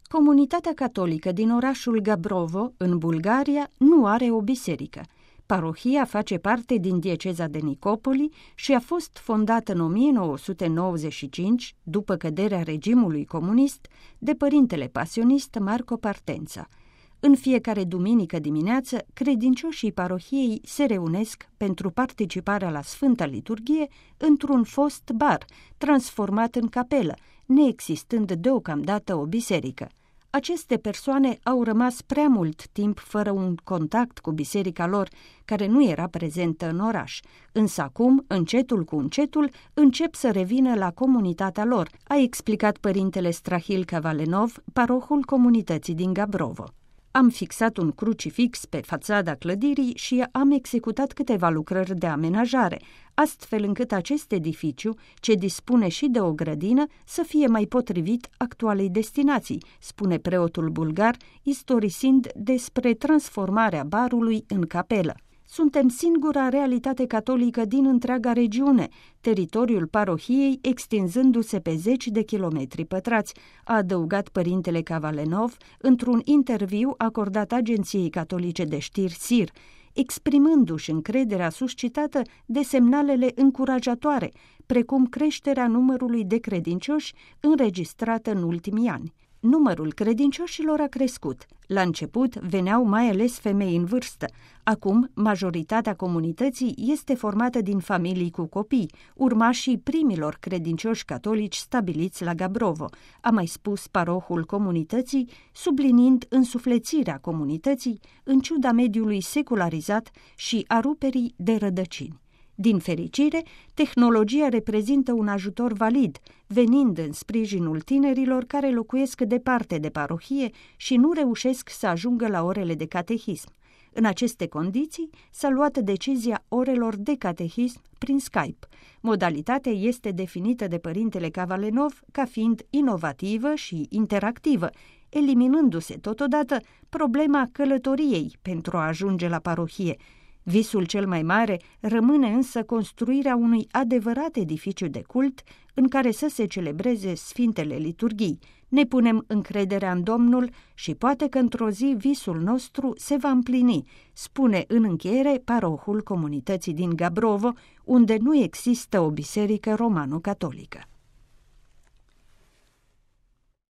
Comunitatea catolică din orașul Gabrovo, în Bulgaria, nu are o biserică. Parohia face parte din dieceza de Nicopoli și a fost fondată în 1995, după căderea regimului comunist, de părintele pasionist Marco Partența. În fiecare duminică dimineață, credincioșii parohiei se reunesc pentru participarea la Sfânta Liturghie într-un fost bar, transformat în capelă, neexistând deocamdată o biserică. Aceste persoane au rămas prea mult timp fără un contact cu biserica lor, care nu era prezentă în oraș, însă acum, încetul cu încetul, încep să revină la comunitatea lor, a explicat părintele Strahil Kavalenov, parohul comunității din Gabrovo. Am fixat un crucifix pe fațada clădirii și am executat câteva lucrări de amenajare, astfel încât acest edificiu, ce dispune și de o grădină, să fie mai potrivit actualei destinații, spune preotul bulgar, istorisind despre transformarea barului în capelă. Suntem singura realitate catolică din întreaga regiune, teritoriul parohiei extinzându-se pe 10 de kilometri pătrați, a adăugat părintele Kavalenov într-un interviu acordat agenției catolice de știri SIR, exprimându-și încrederea suscitată de semnalele încurajatoare, precum creșterea numărului de credincioși înregistrată în ultimii ani. Numărul credincioșilor a crescut. La început veneau mai ales femei în vârstă. Acum, majoritatea comunității este formată din familii cu copii, urmașii primilor credincioși catolici stabiliți la Gabrovo, a mai spus parohul comunității, subliniind însuflețirea comunității în ciuda mediului secularizat și a ruperii de rădăcini. Din fericire, tehnologia reprezintă un ajutor valid, venind în sprijinul tinerilor care locuiesc departe de parohie și nu reușesc să ajungă la orele de catehism. În aceste condiții s-a luat decizia orelor de catehism prin Skype. Modalitatea este definită de părintele Kavalenov ca fiind inovativă și interactivă, eliminându-se totodată problema călătoriei pentru a ajunge la parohie. Visul cel mai mare rămâne însă construirea unui adevărat edificiu de cult în care să se celebreze Sfintele Liturghii. Ne punem încrederea în Domnul și poate că într-o zi visul nostru se va împlini, spune în încheiere parohul comunității din Gabrovo, unde nu există o biserică romano-catolică.